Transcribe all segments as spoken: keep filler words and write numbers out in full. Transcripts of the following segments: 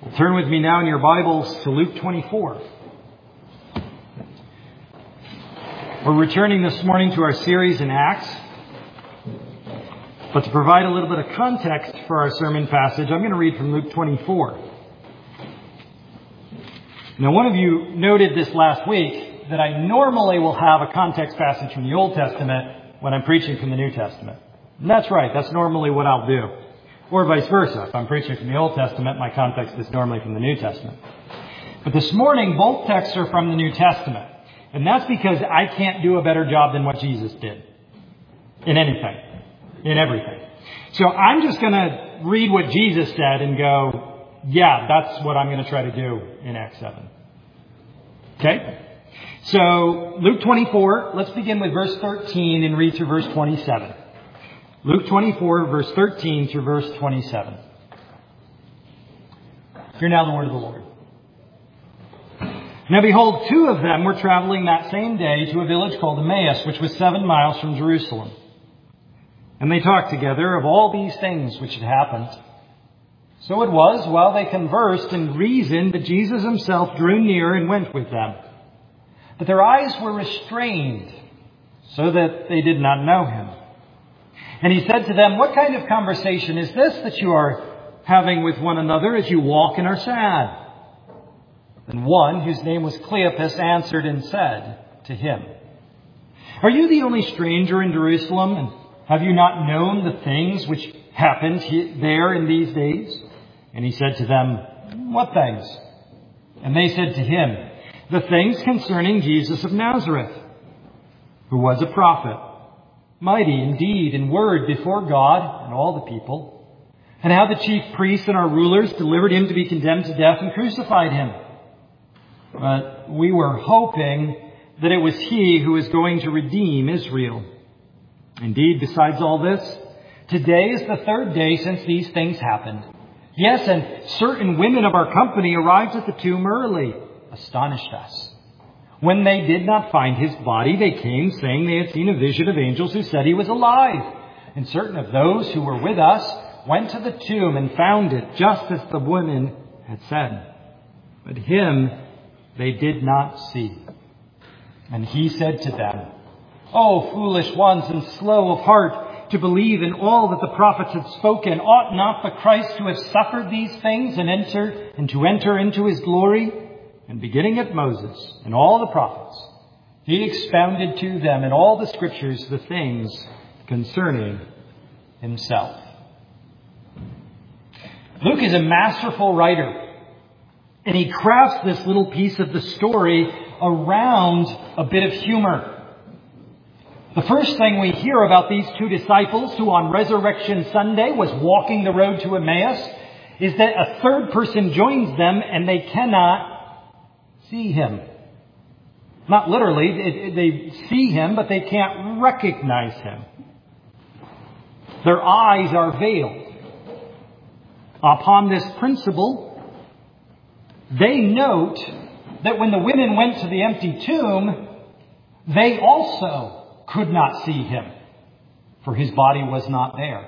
Turn with me now in your Bibles to Luke twenty-four. We're returning this morning to our series in Acts. But to provide a little bit of context for our sermon passage, I'm going to read from Luke twenty-four. Now, one of you noted this last week that I normally will have a context passage from the Old Testament when I'm preaching from the New Testament. And that's right. That's normally what I'll do. Or vice versa. If I'm preaching from the Old Testament, my context is normally from the New Testament. But this morning, both texts are from the New Testament. And that's because I can't do a better job than what Jesus did. In anything. In everything. So I'm just going to read what Jesus said and go, yeah, that's what I'm going to try to do in Acts seven. Okay? So Luke twenty-four, let's begin with verse thirteen and read through verse twenty-seven. Luke twenty-four, verse thirteen through verse twenty-seven. Hear now the word of the Lord. Now behold, two of them were traveling that same day to a village called Emmaus, which was seven miles from Jerusalem. And they talked together of all these things which had happened. So it was, while they conversed and reasoned, that Jesus himself drew near and went with them. But their eyes were restrained, so that they did not know him. And he said to them, "What kind of conversation is this that you are having with one another as you walk and are sad?" And one, whose name was Cleopas, answered and said to him, "Are you the only stranger in Jerusalem? And have you not known the things which happened there in these days?" And he said to them, "What things?" And they said to him, "The things concerning Jesus of Nazareth, who was a prophet, mighty in deed and word before God and all the people, and how the chief priests and our rulers delivered him to be condemned to death and crucified him. But we were hoping that it was he who was going to redeem Israel. Indeed, besides all this, today is the third day since these things happened. Yes, and certain women of our company arrived at the tomb early, astonished us. When they did not find his body, they came, saying they had seen a vision of angels who said he was alive. And certain of those who were with us went to the tomb and found it just as the women had said. But him they did not see." And he said to them, "O foolish ones and slow of heart to believe in all that the prophets had spoken, ought not the Christ to have suffered these things and enter and to enter into his glory?" And beginning at Moses and all the prophets, he expounded to them in all the scriptures the things concerning himself. Luke is a masterful writer, and he crafts this little piece of the story around a bit of humor. The first thing we hear about these two disciples who on Resurrection Sunday was walking the road to Emmaus is that a third person joins them and they cannot see him. Not literally, they see him, but they can't recognize him. Their eyes are veiled. Upon this principle, they note that when the women went to the empty tomb, they also could not see him, for his body was not there.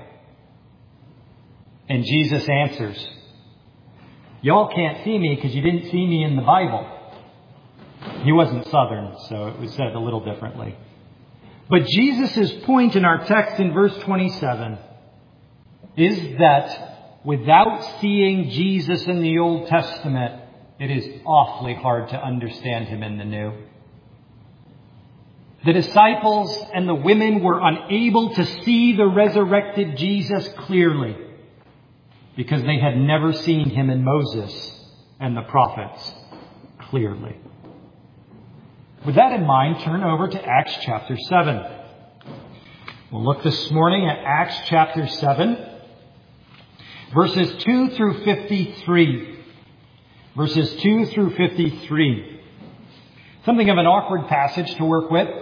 And Jesus answers, "Y'all can't see me because you didn't see me in the Bible." He wasn't Southern, so it was said a little differently. But Jesus' point in our text in verse twenty-seven is that without seeing Jesus in the Old Testament, it is awfully hard to understand him in the New. The disciples and the women were unable to see the resurrected Jesus clearly because they had never seen him in Moses and the prophets clearly. With that in mind, turn over to Acts chapter seven. We'll look this morning at Acts chapter seven, verses two through fifty-three. Verses two through fifty-three. Something of an awkward passage to work with,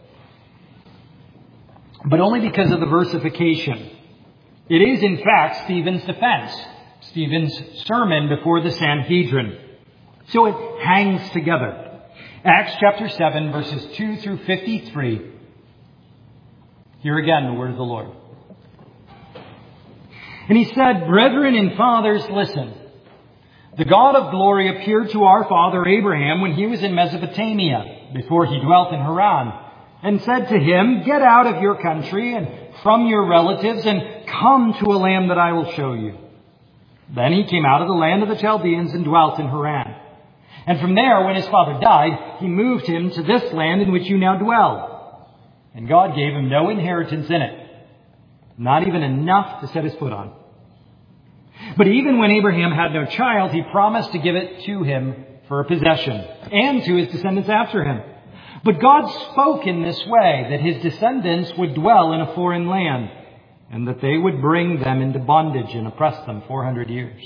but only because of the versification. It is, in fact, Stephen's defense, Stephen's sermon before the Sanhedrin. So it hangs together. Acts chapter seven, verses two through fifty-three. Hear again the word of the Lord. "And he said, 'Brethren and fathers, listen. The God of glory appeared to our father Abraham when he was in Mesopotamia, before he dwelt in Haran, and said to him, Get out of your country and from your relatives and come to a land that I will show you. Then he came out of the land of the Chaldeans and dwelt in Haran. And from there, when his father died, he moved him to this land in which you now dwell. And God gave him no inheritance in it, not even enough to set his foot on. But even when Abraham had no child, he promised to give it to him for a possession, and to his descendants after him. But God spoke in this way, that his descendants would dwell in a foreign land, and that they would bring them into bondage and oppress them four hundred years.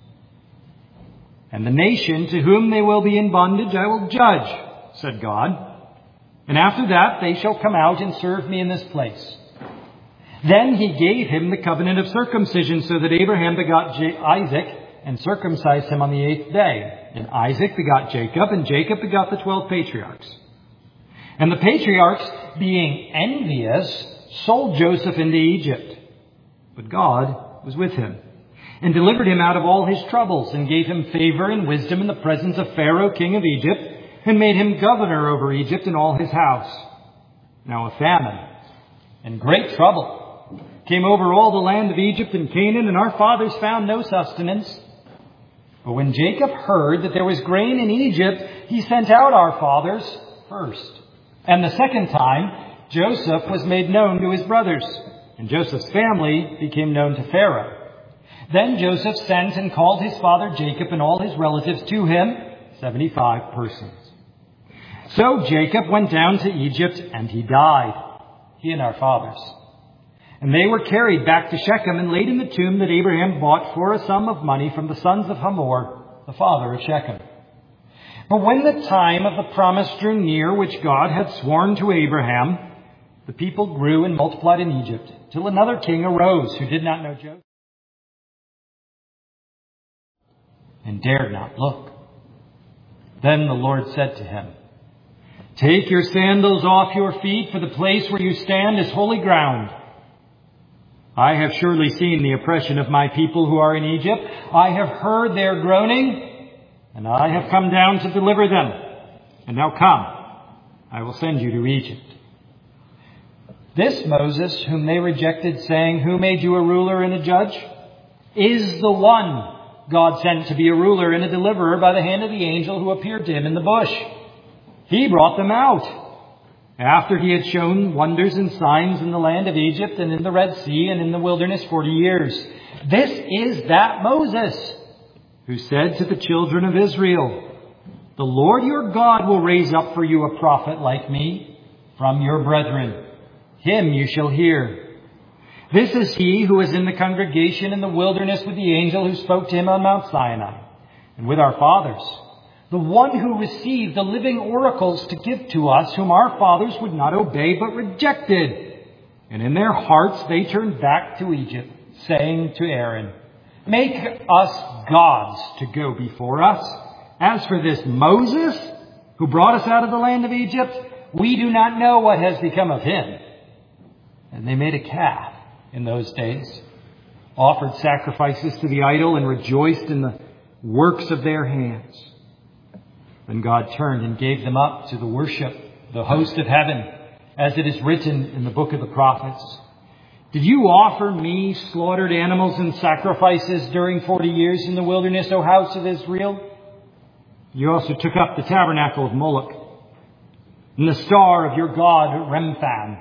And the nation to whom they will be in bondage I will judge, said God. And after that they shall come out and serve me in this place. Then he gave him the covenant of circumcision, so that Abraham begot J- Isaac and circumcised him on the eighth day. And Isaac begot Jacob, and Jacob begot the twelve patriarchs. And the patriarchs, being envious, sold Joseph into Egypt. But God was with him, and delivered him out of all his troubles, and gave him favor and wisdom in the presence of Pharaoh, king of Egypt, and made him governor over Egypt and all his house. Now a famine and great trouble came over all the land of Egypt and Canaan, and our fathers found no sustenance. But when Jacob heard that there was grain in Egypt, he sent out our fathers first. And the second time, Joseph was made known to his brothers, and Joseph's family became known to Pharaoh. Then Joseph sent and called his father Jacob and all his relatives to him, seventy-five persons. So Jacob went down to Egypt, and he died, he and our fathers. And they were carried back to Shechem and laid in the tomb that Abraham bought for a sum of money from the sons of Hamor, the father of Shechem. But when the time of the promise drew near, which God had sworn to Abraham, the people grew and multiplied in Egypt, till another king arose who did not know Joseph and dared not look. Then the Lord said to him, Take your sandals off your feet, for the place where you stand is holy ground. I have surely seen the oppression of my people who are in Egypt. I have heard their groaning, and I have come down to deliver them. And now come, I will send you to Egypt. This Moses, whom they rejected, saying, Who made you a ruler and a judge? Is the one God sent to be a ruler and a deliverer by the hand of the angel who appeared to him in the bush. He brought them out, after he had shown wonders and signs in the land of Egypt and in the Red Sea and in the wilderness forty years. This is that Moses who said to the children of Israel, The Lord your God will raise up for you a prophet like me from your brethren. Him you shall hear. This is he who was in the congregation in the wilderness with the angel who spoke to him on Mount Sinai, and with our fathers, the one who received the living oracles to give to us, whom our fathers would not obey but rejected. And in their hearts they turned back to Egypt, saying to Aaron, Make us gods to go before us. As for this Moses, who brought us out of the land of Egypt, we do not know what has become of him. And they made a calf in those days, offered sacrifices to the idol, and rejoiced in the works of their hands. Then God turned and gave them up to the worship of the host of heaven, as it is written in the book of the prophets. Did you offer me slaughtered animals and sacrifices during forty years in the wilderness, O house of Israel? You also took up the tabernacle of Moloch, and the star of your god Remphan,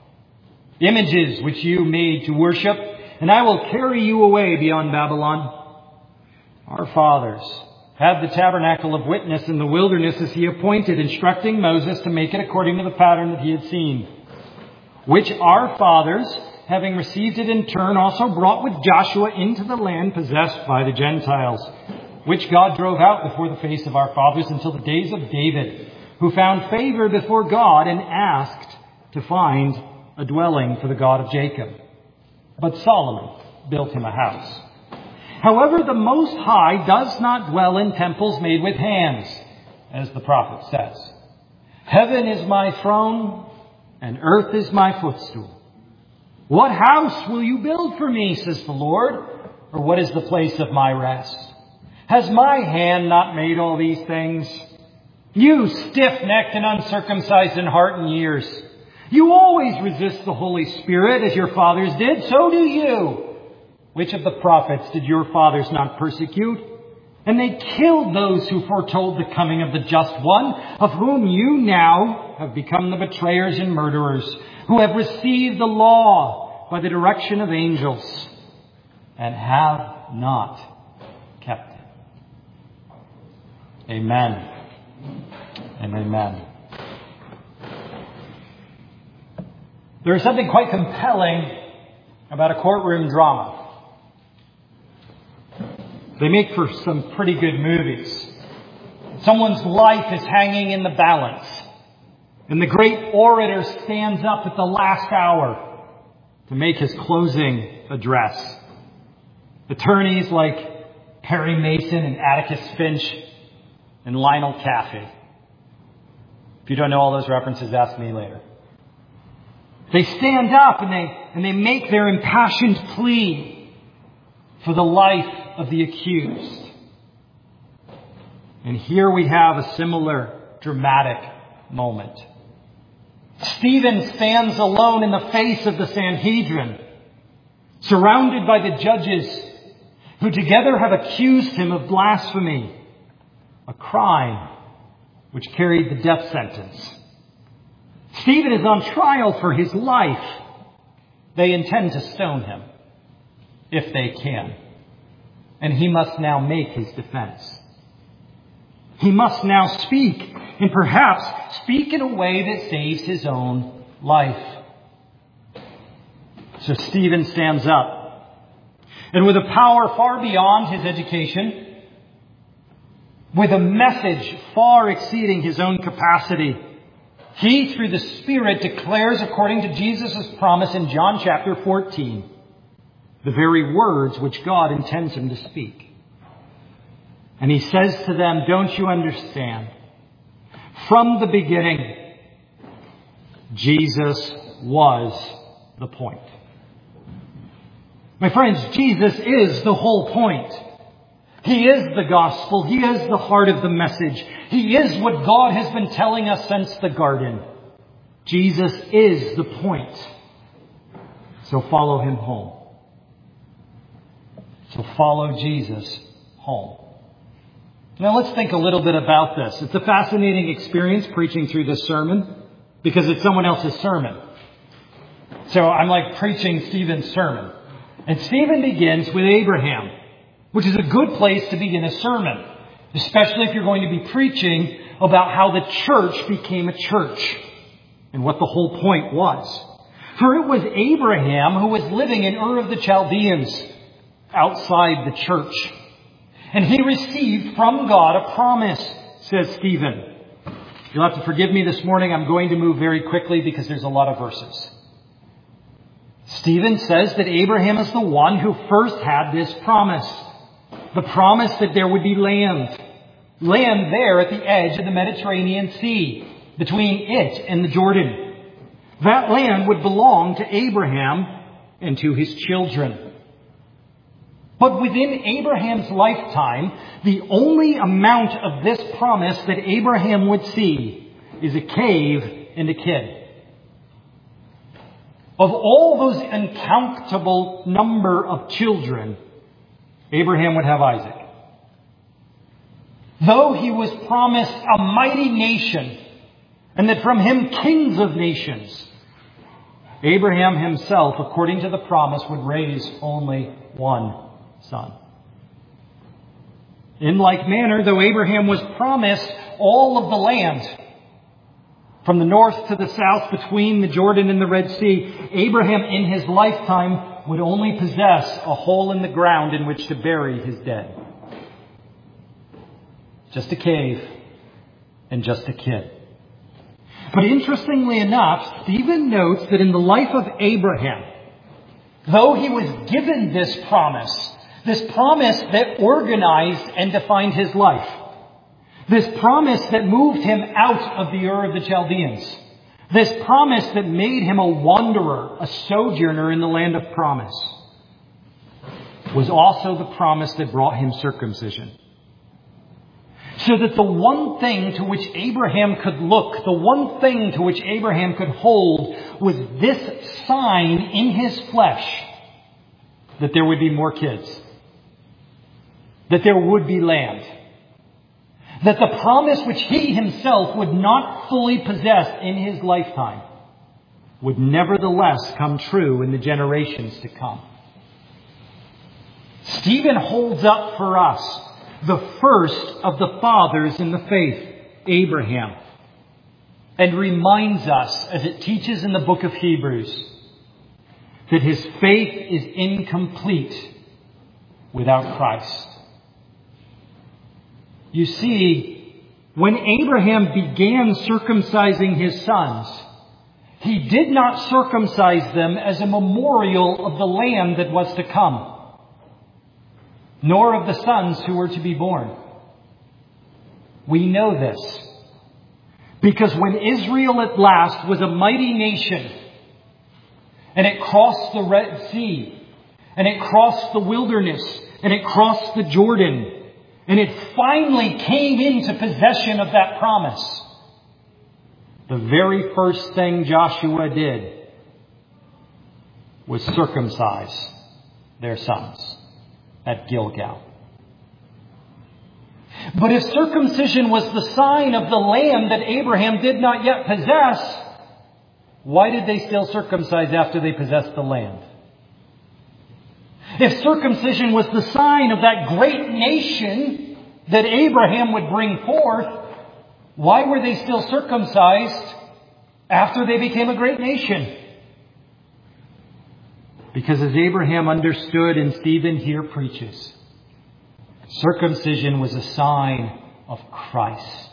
images which you made to worship, and I will carry you away beyond Babylon. Our fathers had the tabernacle of witness in the wilderness as he appointed, instructing Moses to make it according to the pattern that he had seen, which our fathers, having received it in turn, also brought with Joshua into the land possessed by the Gentiles, which God drove out before the face of our fathers until the days of David, who found favor before God and asked to find a dwelling for the God of Jacob. But Solomon built him a house. However, the Most High does not dwell in temples made with hands, as the prophet says. Heaven is my throne, and earth is my footstool. What house will you build for me, says the Lord, or what is the place of my rest? Has my hand not made all these things? You stiff-necked and uncircumcised in heart and ears, you always resist the Holy Spirit as your fathers did, so do you. Which of the prophets did your fathers not persecute? And they killed those who foretold the coming of the just one, of whom you now have become the betrayers and murderers, who have received the law by the direction of angels, and have not kept it. Amen and amen. There is something quite compelling about a courtroom drama. They make for some pretty good movies. Someone's life is hanging in the balance, and the great orator stands up at the last hour to make his closing address. Attorneys like Perry Mason and Atticus Finch and Lionel Caffey. If you don't know all those references, ask me later. They stand up and they, and they make their impassioned plea for the life of the accused. And here we have a similar dramatic moment. Stephen stands alone in the face of the Sanhedrin, surrounded by the judges who together have accused him of blasphemy, a crime which carried the death sentence. Stephen is on trial for his life. They intend to stone him, if they can. And he must now make his defense. He must now speak, and perhaps speak in a way that saves his own life. So Stephen stands up, and with a power far beyond his education, with a message far exceeding his own capacity, he, through the Spirit, declares, according to Jesus' promise in John chapter fourteen, the very words which God intends him to speak. And he says to them, don't you understand? From the beginning, Jesus was the point. My friends, Jesus is the whole point. He is the gospel. He is the heart of the message. He is what God has been telling us since the garden. Jesus is the point. So follow him home. So follow Jesus home. Now let's think a little bit about this. It's a fascinating experience preaching through this sermon because it's someone else's sermon. So I'm like preaching Stephen's sermon. And Stephen begins with Abraham, which is a good place to begin a sermon, especially if you're going to be preaching about how the church became a church and what the whole point was. For it was Abraham who was living in Ur of the Chaldeans, outside the church. And he received from God a promise, says Stephen. You'll have to forgive me this morning. I'm going to move very quickly because there's a lot of verses. Stephen says that Abraham is the one who first had this promise. The promise that there would be land. Land there at the edge of the Mediterranean Sea, between it and the Jordan. That land would belong to Abraham and to his children. But within Abraham's lifetime, the only amount of this promise that Abraham would see is a cave and a kid. Of all those uncountable number of children, Abraham would have Isaac. Though he was promised a mighty nation, and that from him kings of nations, Abraham himself, according to the promise, would raise only one son. In like manner, though Abraham was promised all of the land, from the north to the south, between the Jordan and the Red Sea, Abraham in his lifetime would only possess a hole in the ground in which to bury his dead. Just a cave and just a kid. But interestingly enough, Stephen notes that in the life of Abraham, though he was given this promise, this promise that organized and defined his life, this promise that moved him out of the Ur of the Chaldeans, this promise that made him a wanderer, a sojourner in the land of promise, was also the promise that brought him circumcision. So that the one thing to which Abraham could look, the one thing to which Abraham could hold, was this sign in his flesh that there would be more kids, that there would be land, that the promise which he himself would not fully possess in his lifetime would nevertheless come true in the generations to come. Stephen holds up for us the first of the fathers in the faith, Abraham, and reminds us, as it teaches in the book of Hebrews, that his faith is incomplete without Christ. You see, when Abraham began circumcising his sons, he did not circumcise them as a memorial of the land that was to come, nor of the sons who were to be born. We know this because when Israel at last was a mighty nation, and it crossed the Red Sea, and it crossed the wilderness, and it crossed the Jordan, and it finally came into possession of that promise, the very first thing Joshua did was circumcise their sons at Gilgal. But if circumcision was the sign of the land that Abraham did not yet possess, why did they still circumcise after they possessed the land? If circumcision was the sign of that great nation that Abraham would bring forth, why were they still circumcised after they became a great nation? Because as Abraham understood, and Stephen here preaches, circumcision was a sign of Christ.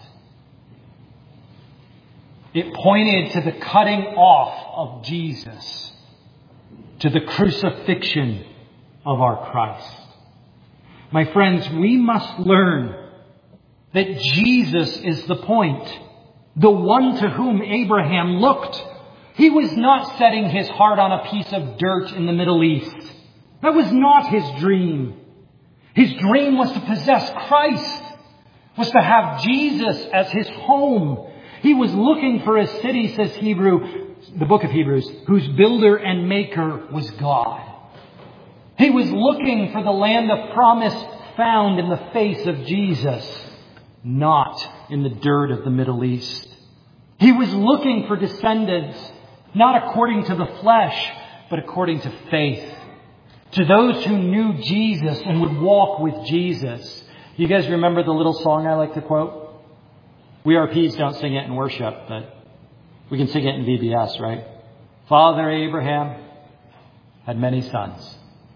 It pointed to the cutting off of Jesus, to the crucifixion of our Christ. My friends, we must learn that Jesus is the point, the one to whom Abraham looked. He was not setting his heart on a piece of dirt in the Middle East. That was not his dream. His dream was to possess Christ, was to have Jesus as his home. He was looking for a city, says Hebrew, the book of Hebrews, whose builder and maker was God. He was looking for the land of promise found in the face of Jesus, not in the dirt of the Middle East. He was looking for descendants, not according to the flesh, but according to faith. To those who knew Jesus and would walk with Jesus. You guys remember the little song I like to quote? We R Ps don't sing it in worship, but we can sing it in V B S, right? Father Abraham had many sons,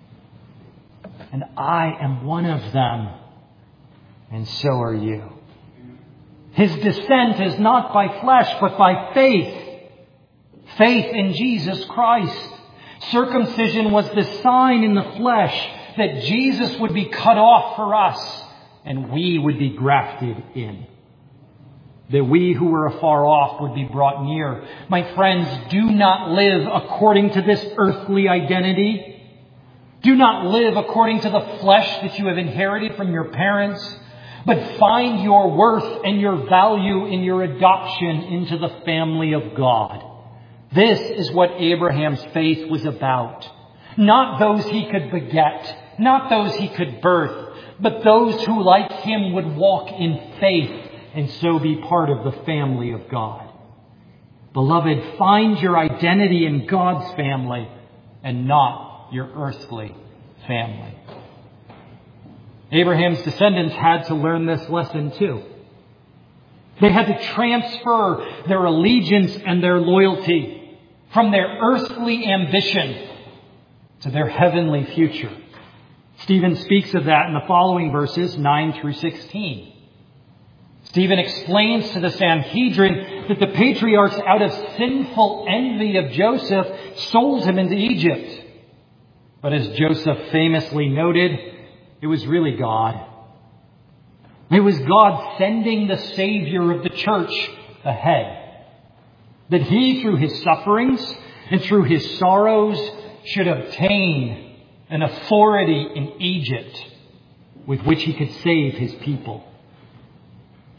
and I am one of them, and so are you. His descent is not by flesh, but by faith. Faith in Jesus Christ. Circumcision was the sign in the flesh that Jesus would be cut off for us and we would be grafted in. That we who were afar off would be brought near. My friends, do not live according to this earthly identity. Do not live according to the flesh that you have inherited from your parents, but find your worth and your value in your adoption into the family of God. This is what Abraham's faith was about. Not those he could beget, not those he could birth, but those who, like him, would walk in faith and so be part of the family of God. Beloved, find your identity in God's family and not your earthly family. Abraham's descendants had to learn this lesson too. They had to transfer their allegiance and their loyalty from their earthly ambition to their heavenly future. Stephen speaks of that in the following verses, nine through sixteen. Stephen explains to the Sanhedrin that the patriarchs, out of sinful envy of Joseph, sold him into Egypt. But as Joseph famously noted, it was really God. It was God sending the Savior of the church ahead. That he, through his sufferings and through his sorrows, should obtain an authority in Egypt with which he could save his people.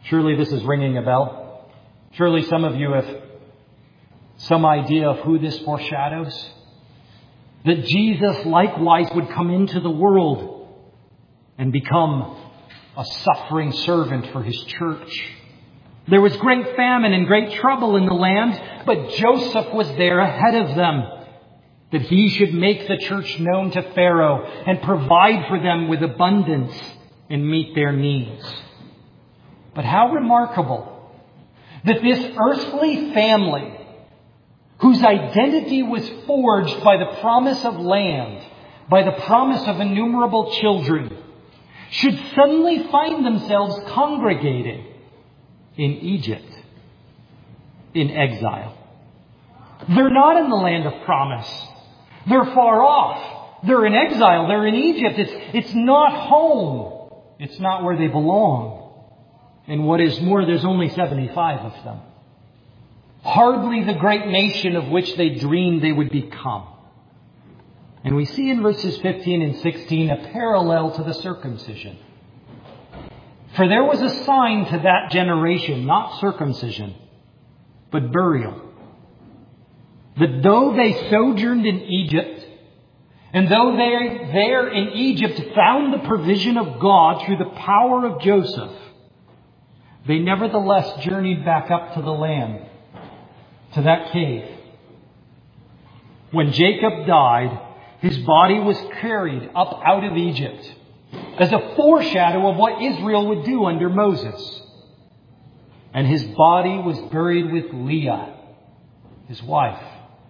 Surely this is ringing a bell. Surely some of you have some idea of who this foreshadows. That Jesus likewise would come into the world and become a suffering servant for his church. There was great famine and great trouble in the land, but Joseph was there ahead of them, that he should make the church known to Pharaoh and provide for them with abundance and meet their needs. But how remarkable that this earthly family, whose identity was forged by the promise of land, by the promise of innumerable children, should suddenly find themselves congregating in Egypt, in exile. They're not in the land of promise. They're far off. They're in exile. They're in Egypt. It's, it's not home. It's not where they belong. And what is more, there's only seventy-five of them. Hardly the great nation of which they dreamed they would become. And we see in verses fifteen and sixteen a parallel to the circumcision. For there was a sign to that generation, not circumcision, but burial. That though they sojourned in Egypt, and though they there in Egypt found the provision of God through the power of Joseph, they nevertheless journeyed back up to the land, to that cave. When Jacob died, his body was carried up out of Egypt as a foreshadow of what Israel would do under Moses. And his body was buried with Leah, his wife,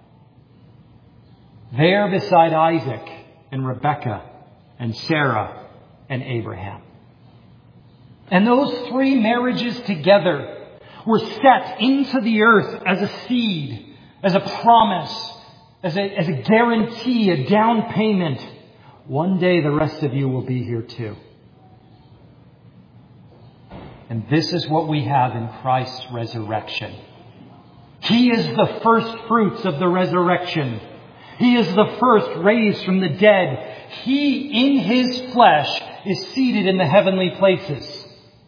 there beside Isaac and Rebekah and Sarah and Abraham. And those three marriages together were set into the earth as a seed, as a promise, as a, as a guarantee, a down payment. One day the rest of you will be here too. And this is what we have in Christ's resurrection. He is the first fruits of the resurrection. He is the first raised from the dead. He, in his flesh, is seated in the heavenly places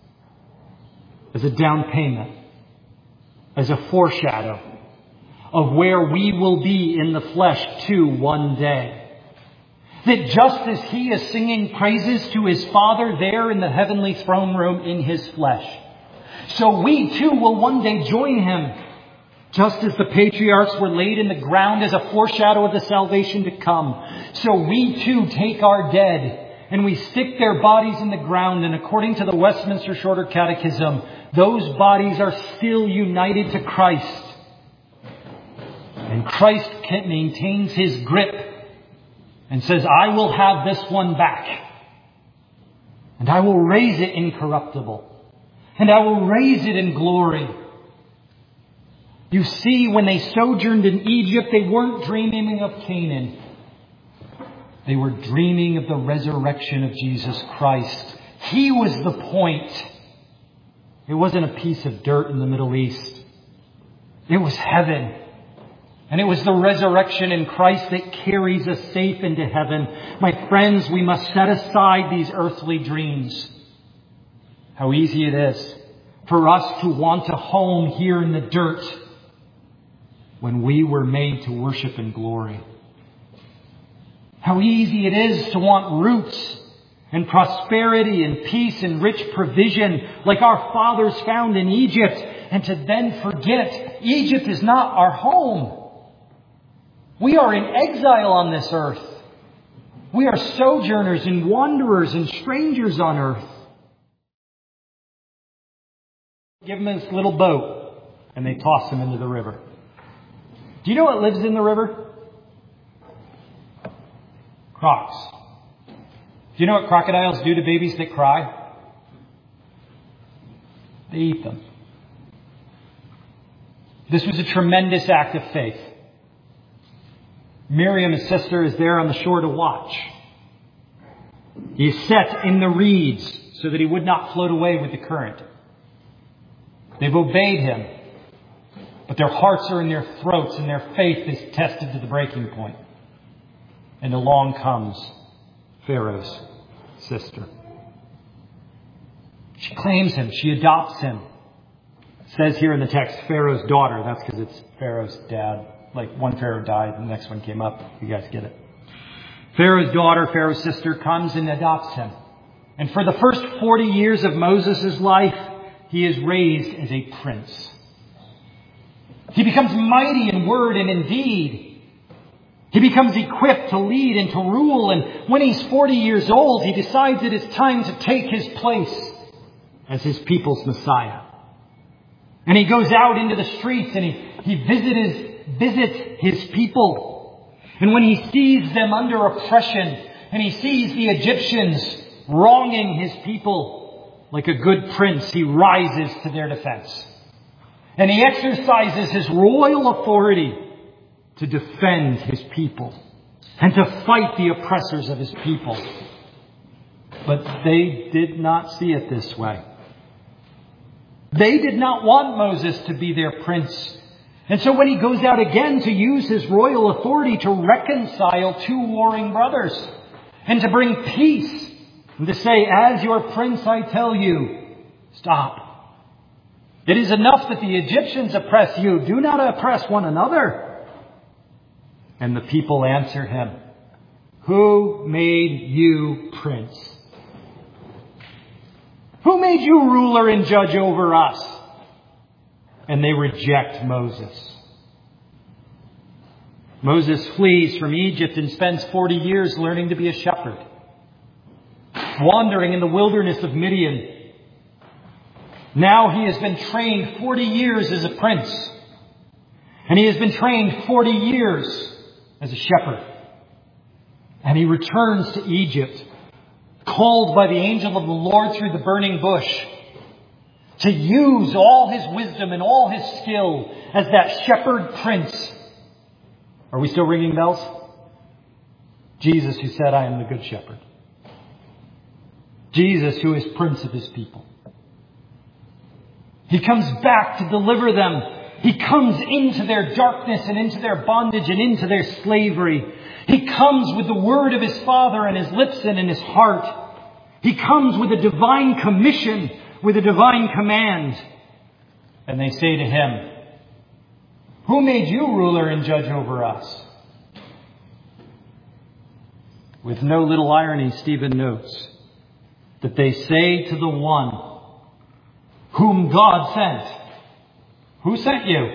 as a down payment, as a foreshadow of where we will be in the flesh too one day. That just as he is singing praises to his Father there in the heavenly throne room in his flesh, so we too will one day join him. Just as the patriarchs were laid in the ground as a foreshadow of the salvation to come, so we too take our dead and we stick their bodies in the ground. And according to the Westminster Shorter Catechism, those bodies are still united to Christ. And Christ maintains his grip and says, I will have this one back. And I will raise it incorruptible. And I will raise it in glory. You see, when they sojourned in Egypt, they weren't dreaming of Canaan. They were dreaming of the resurrection of Jesus Christ. He was the point. It wasn't a piece of dirt in the Middle East. It was heaven. And it was the resurrection in Christ that carries us safe into heaven. My friends, we must set aside these earthly dreams. How easy it is for us to want a home here in the dirt when we were made to worship in glory. How easy it is to want roots and prosperity and peace and rich provision like our fathers found in Egypt, and to then forget Egypt is not our home. We are in exile on this earth. We are sojourners and wanderers and strangers on earth. Give them this little boat and they toss them into the river. Do you know what lives in the river? Crocs. Do you know what crocodiles do to babies that cry? They eat them. This was a tremendous act of faith. Miriam, his sister, is there on the shore to watch. He is set in the reeds so that he would not float away with the current. They've obeyed him, but their hearts are in their throats and their faith is tested to the breaking point. And along comes Pharaoh's sister. She claims him. She adopts him. It says here in the text, Pharaoh's daughter. That's because it's Pharaoh's dad. Like one Pharaoh died and the next one came up. You guys get it. Pharaoh's daughter, Pharaoh's sister, comes and adopts him. And for the first forty years of Moses' life, he is raised as a prince. He becomes mighty in word and in deed. He becomes equipped to lead and to rule. And when he's forty years old, he decides it is time to take his place as his people's Messiah. And he goes out into the streets and he, he visits, visits his people. And when he sees them under oppression and he sees the Egyptians wronging his people, like a good prince, he rises to their defense. And he exercises his royal authority to defend his people and to fight the oppressors of his people. But they did not see it this way. They did not want Moses to be their prince. And so when he goes out again to use his royal authority to reconcile two warring brothers and to bring peace and to say, as your prince I tell you, stop. It is enough that the Egyptians oppress you. Do not oppress one another. And the people answer him, who made you prince? Who made you ruler and judge over us? And they reject Moses. Moses flees from Egypt and spends forty years learning to be a shepherd, wandering in the wilderness of Midian. Now he has been trained forty years as a prince. And he has been trained forty years as a shepherd. And he returns to Egypt, called by the angel of the Lord through the burning bush, to use all his wisdom and all his skill as that shepherd prince. Are we still ringing bells? Jesus who said, I am the good shepherd. Jesus who is prince of his people. He comes back to deliver them. He comes into their darkness and into their bondage and into their slavery. He comes with the word of his Father in his lips and in his heart. He comes with a divine commission, with a divine command. And they say to him, who made you ruler and judge over us? With no little irony, Stephen notes that they say to the one whom God sent, who sent you?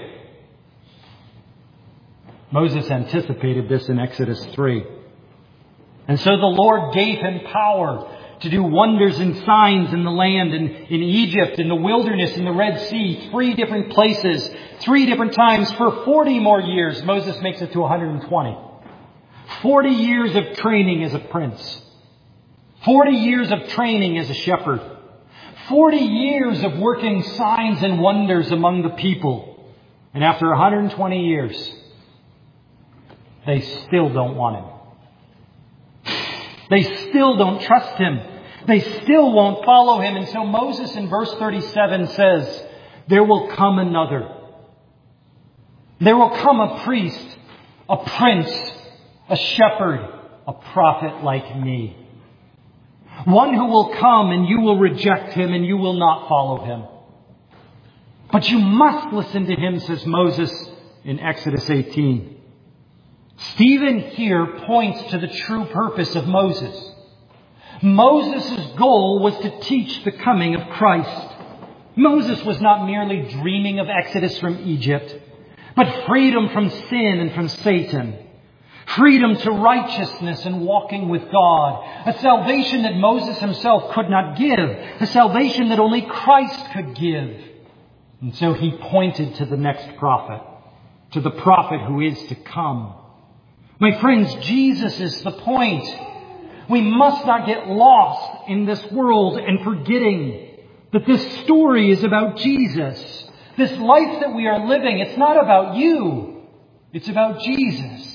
Moses anticipated this in Exodus three. And so the Lord gave him power to do wonders and signs in the land, in, in Egypt, in the wilderness, in the Red Sea, three different places, three different times for forty more years. Moses makes it to one hundred twenty. forty years of training as a prince. forty years of training as a shepherd. forty years of working signs and wonders among the people. And after one hundred twenty years, they still don't want him. They still don't trust him. They still won't follow him. And so Moses in verse thirty-seven says, there will come another. There will come a priest, a prince, a shepherd, a prophet like me. One who will come and you will reject him and you will not follow him. But you must listen to him, says Moses in Exodus eighteen. Stephen here points to the true purpose of Moses. Moses' goal was to teach the coming of Christ. Moses was not merely dreaming of exodus from Egypt, but freedom from sin and from Satan. Freedom to righteousness and walking with God. A salvation that Moses himself could not give. A salvation that only Christ could give. And so he pointed to the next prophet. To the prophet who is to come. My friends, Jesus is the point. We must not get lost in this world and forgetting that this story is about Jesus. This life that we are living, it's not about you. It's about Jesus.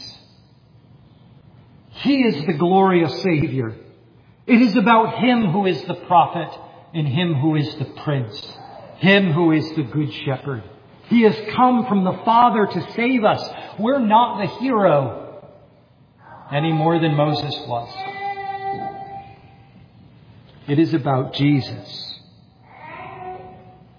He is the glorious Savior. It is about him who is the prophet and him who is the prince. Him who is the good shepherd. He has come from the Father to save us. We're not the hero any more than Moses was. It is about Jesus.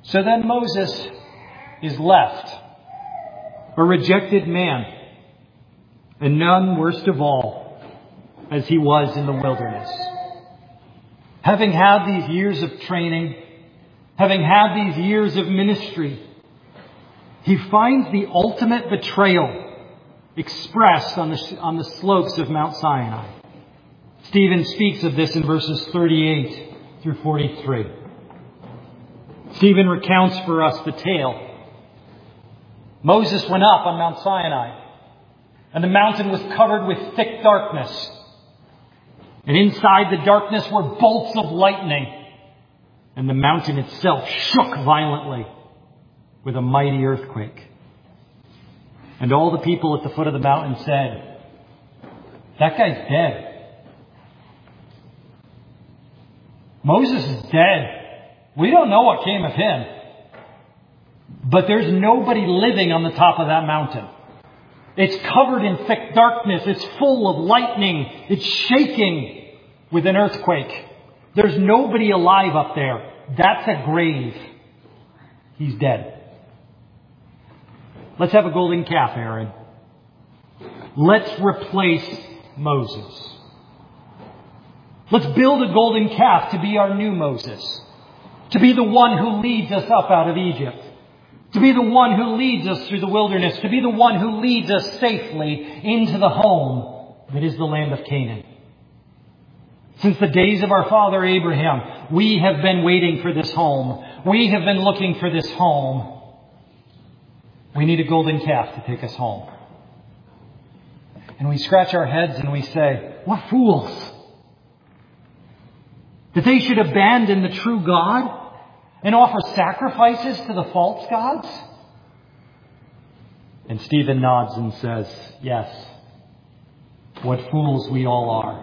So then Moses is left, a rejected man, and none worst of all, as he was in the wilderness. Having had these years of training, having had these years of ministry, he finds the ultimate betrayal expressed on the, on the slopes of Mount Sinai. Stephen speaks of this in verses thirty-eight through forty-three. Stephen recounts for us the tale. Moses went up on Mount Sinai, and the mountain was covered with thick darkness. And inside the darkness were bolts of lightning, and the mountain itself shook violently with a mighty earthquake. And all the people at the foot of the mountain said, "That guy's dead. Moses is dead. We don't know what came of him." But there's nobody living on the top of that mountain. It's covered in thick darkness. It's full of lightning. It's shaking with an earthquake. There's nobody alive up there. That's a grave. He's dead. Let's have a golden calf, Aaron. Let's replace Moses. Let's build a golden calf to be our new Moses. To be the one who leads us up out of Egypt. To be the one who leads us through the wilderness. To be the one who leads us safely into the home that is the land of Canaan. Since the days of our father Abraham, we have been waiting for this home. We have been looking for this home. We need a golden calf to take us home. And we scratch our heads and we say, what fools! That they should abandon the true God and offer sacrifices to the false gods? And Stephen nods and says, yes, what fools we all are.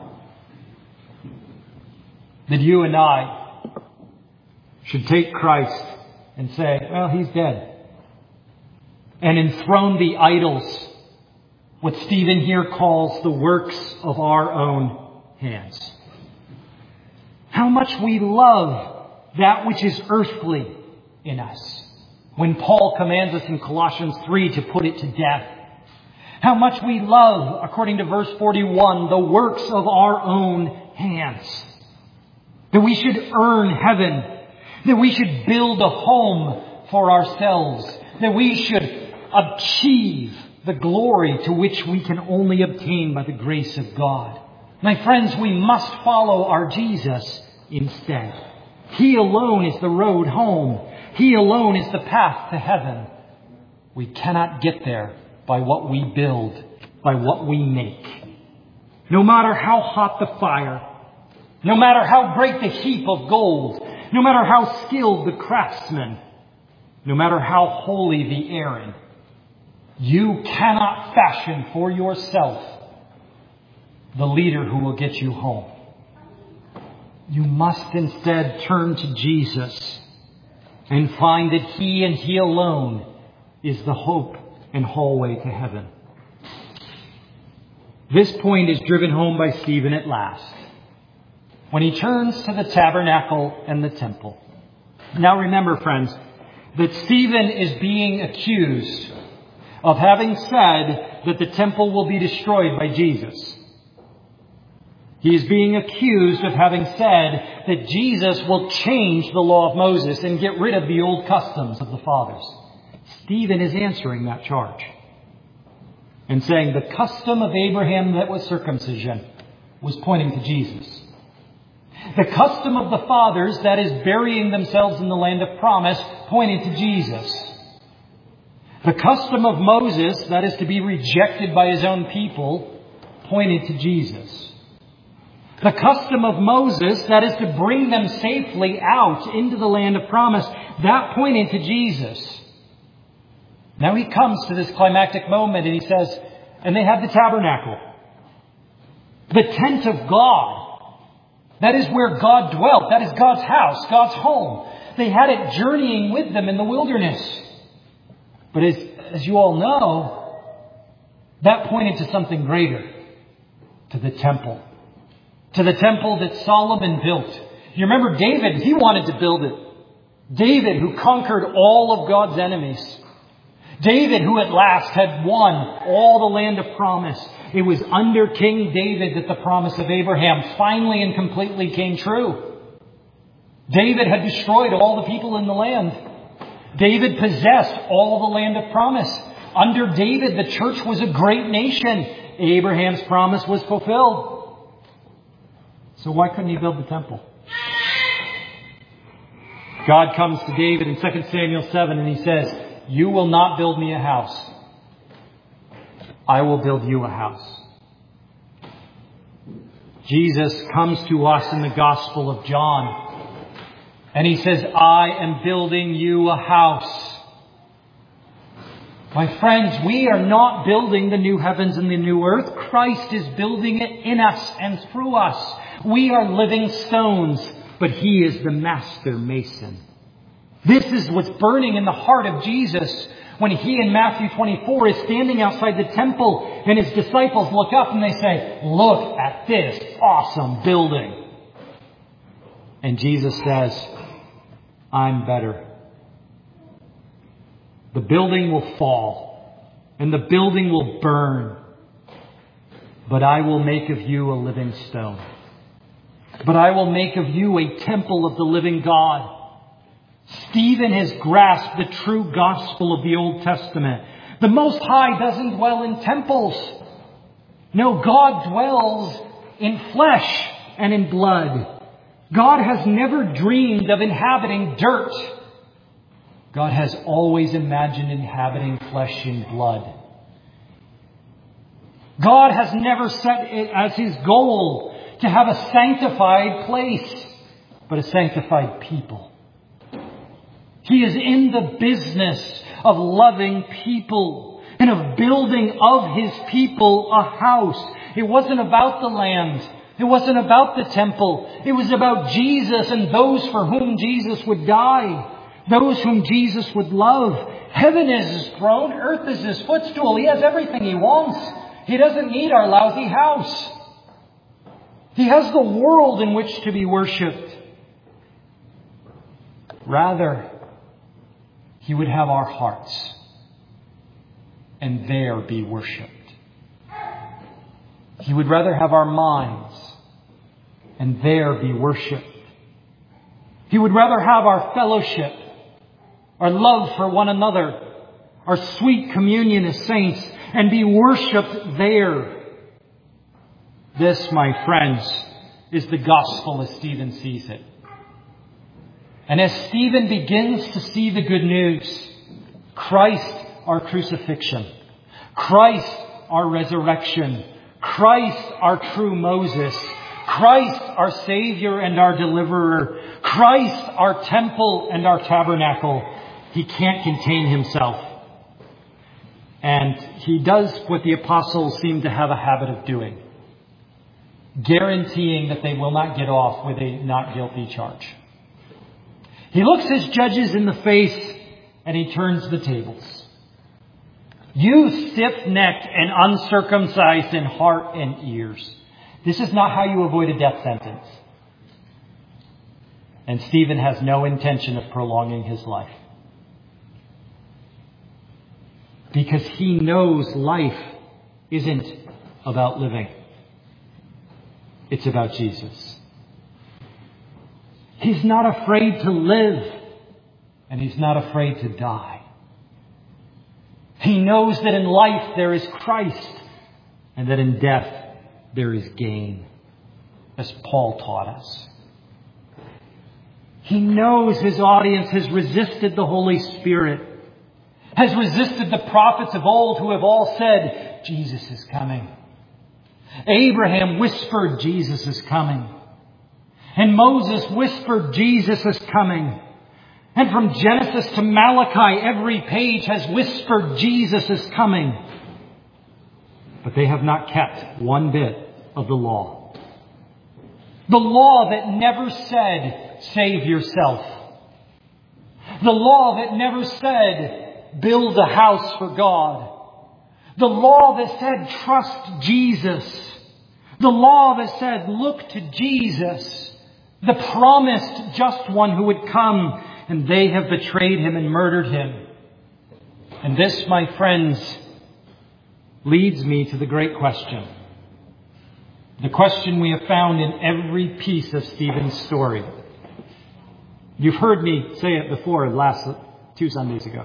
That you and I should take Christ and say, well, he's dead. And enthrone the idols, what Stephen here calls the works of our own hands. How much we love that which is earthly in us. When Paul commands us in Colossians three to put it to death. How much we love, according to verse forty-one, the works of our own hands. That we should earn heaven. That we should build a home for ourselves. That we should achieve the glory to which we can only obtain by the grace of God. My friends, we must follow our Jesus instead. He alone is the road home. He alone is the path to heaven. We cannot get there by what we build, by what we make. No matter how hot the fire, no matter how great the heap of gold, no matter how skilled the craftsman, no matter how holy the Aaron, you cannot fashion for yourself the leader who will get you home. You must instead turn to Jesus and find that He and He alone is the hope and hallway to heaven. This point is driven home by Stephen at last, when he turns to the tabernacle and the temple. Now remember, friends, that Stephen is being accused of having said that the temple will be destroyed by Jesus. He is being accused of having said that Jesus will change the law of Moses and get rid of the old customs of the fathers. Stephen is answering that charge and saying the custom of Abraham that was circumcision was pointing to Jesus. The custom of the fathers, that is burying themselves in the land of promise, pointed to Jesus. The custom of Moses, that is to be rejected by his own people, pointed to Jesus. The custom of Moses, that is to bring them safely out into the land of promise, that pointed to Jesus. Now he comes to this climactic moment and he says, and they had the tabernacle, the tent of God. That is where God dwelt. That is God's house, God's home. They had it journeying with them in the wilderness. But as, as you all know, that pointed to something greater, to the temple. To the temple that Solomon built. You remember David, he wanted to build it. David, who conquered all of God's enemies. David, who at last had won all the land of promise. It was under King David that the promise of Abraham finally and completely came true. David had destroyed all the people in the land. David possessed all the land of promise. Under David, the church was a great nation. Abraham's promise was fulfilled. So why couldn't he build the temple? God comes to David in Second Samuel seven and he says, "You will not build me a house. I will build you a house." Jesus comes to us in the Gospel of John and he says, "I am building you a house." My friends, we are not building the new heavens and the new earth. Christ is building it in us and through us. We are living stones, but He is the master mason. This is what's burning in the heart of Jesus when He in Matthew twenty-four is standing outside the temple and His disciples look up and they say, "Look at this awesome building." And Jesus says, "I'm better. The building will fall and the building will burn, but I will make of you a living stone. But I will make of you a temple of the living God." Stephen has grasped the true gospel of the Old Testament. The Most High doesn't dwell in temples. No, God dwells in flesh and in blood. God has never dreamed of inhabiting dirt. God has always imagined inhabiting flesh and blood. God has never set it as His goal to have a sanctified place, but a sanctified people. He is in the business of loving people and of building of His people a house. It wasn't about the land. It wasn't about the temple. It was about Jesus and those for whom Jesus would die. Those whom Jesus would love. Heaven is His throne. Earth is His footstool. He has everything He wants. He doesn't need our lousy house. He has the world in which to be worshipped. Rather, He would have our hearts and there be worshipped. He would rather have our minds and there be worshipped. He would rather have our fellowship, our love for one another, our sweet communion as saints, and be worshipped there. This, my friends, is the gospel as Stephen sees it. And as Stephen begins to see the good news, Christ our crucifixion, Christ our resurrection, Christ our true Moses, Christ our Savior and our deliverer, Christ our temple and our tabernacle, he can't contain himself. And he does what the apostles seem to have a habit of doing, guaranteeing that they will not get off with a not guilty charge. He looks his judges in the face and he turns the tables. You stiff-necked and uncircumcised in heart and ears. This is not how you avoid a death sentence. And Stephen has no intention of prolonging his life. Because he knows life isn't about living. It's about Jesus. He's not afraid to live, and he's not afraid to die. He knows that in life there is Christ, and that in death there is gain, as Paul taught us. He knows his audience has resisted the Holy Spirit, has resisted the prophets of old who have all said, Jesus is coming. Abraham whispered, Jesus is coming. And Moses whispered, Jesus is coming. And from Genesis to Malachi, every page has whispered, Jesus is coming. But they have not kept one bit of the law. The law that never said, save yourself. The law that never said, build a house for God. The law that said, trust Jesus. The law that said, look to Jesus, the promised just one who would come. and they have betrayed him and murdered him. And this, my friends, leads me to the great question. The question we have found in every piece of Stephen's story. You've heard me say it before last two Sundays ago.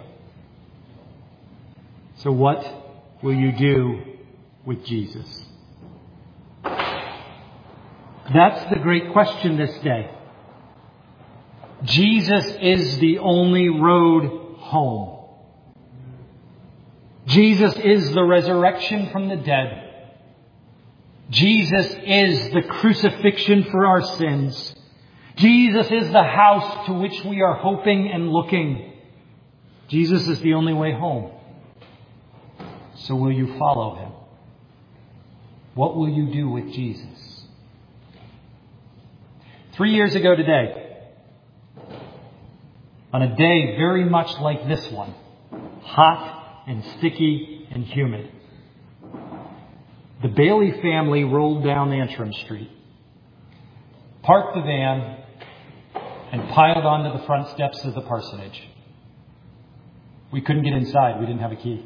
So what will you do with Jesus? That's the great question this day. Jesus is the only road home. Jesus is the resurrection from the dead. Jesus is the crucifixion for our sins. Jesus is the house to which we are hoping and looking. Jesus is the only way home. So will you follow him? What will you do with Jesus? Three years ago today, on a day very much like this one, hot and sticky and humid, the Bailey family rolled down Antrim Street, parked the van, and piled onto the front steps of the parsonage. We couldn't get inside. We didn't have a key.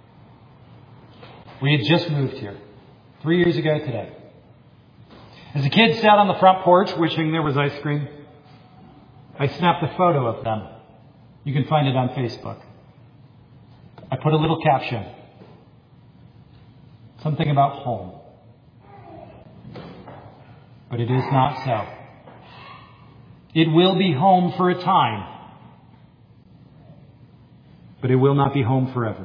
We had just moved here, three years ago today. As the kids sat on the front porch wishing there was ice cream, I snapped a photo of them. You can find it on Facebook. I put a little caption. Something about home. But it is not so. It will be home for a time. But it will not be home forever.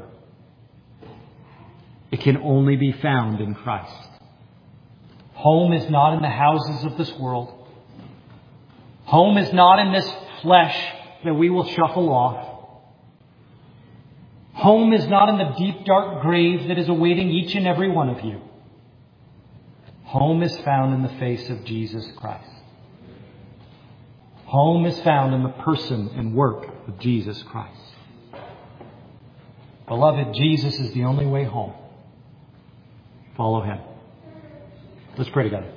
It can only be found in Christ. Home is not in the houses of this world. Home is not in this flesh that we will shuffle off. Home is not in the deep, dark grave that is awaiting each and every one of you. Home is found in the face of Jesus Christ. Home is found in the person and work of Jesus Christ. Beloved, Jesus is the only way home. Follow him. Let's pray together.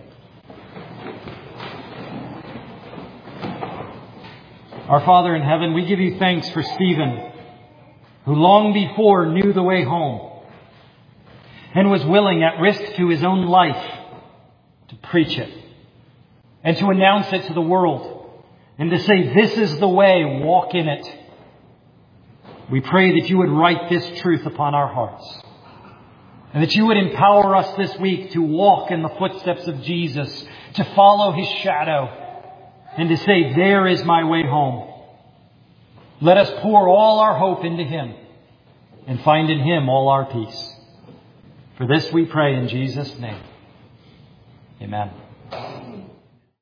Our Father in heaven, we give you thanks for Stephen, who long before knew the way home and was willing at risk to his own life to preach it and to announce it to the world and to say, this is the way, walk in it. We pray that you would write this truth upon our hearts and that you would empower us this week to walk in the footsteps of Jesus, to follow his shadow and to say, there is my way home. Let us pour all our hope into him and find in him all our peace. For this we pray in Jesus' name. Amen.